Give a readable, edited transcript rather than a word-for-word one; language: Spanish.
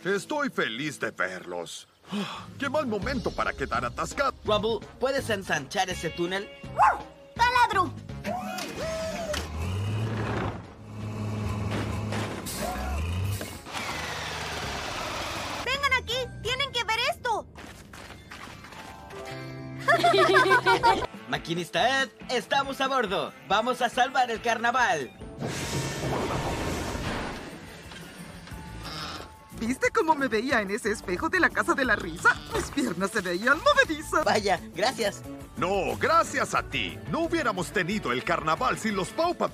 Estoy feliz de verlos. ¡Qué mal momento para quedar atascado! Rumble, ¿puedes ensanchar ese túnel? ¡Taladro! ¡Vengan aquí! ¡Tienen que ver esto! Maquinista Ed, estamos a bordo. Vamos a salvar el carnaval. ¿Viste cómo me veía en ese espejo de la casa de la risa? Mis piernas se veían movedizas. Vaya, gracias. No, gracias a ti. No hubiéramos tenido el carnaval sin los Paupa.